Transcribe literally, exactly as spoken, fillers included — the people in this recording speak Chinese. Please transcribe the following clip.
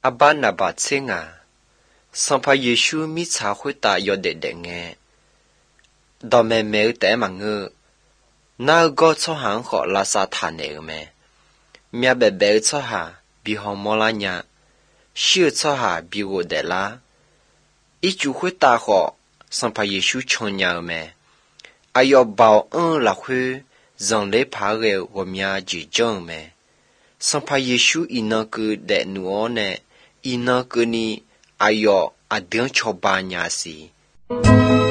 阿巴那巴切啊，上怕耶稣米查会打要得得嘅，到妹妹得嘛个，那个错行学拉萨坦的咩？面白白错下比好莫拉呀，小错下比我得啦，一就会打学上怕耶稣穷呀咩？阿要保恩拉会让来爬个我面就讲咩？上怕耶稣伊那个得努呢，伊那个呢？阿要阿顶超巴呀是。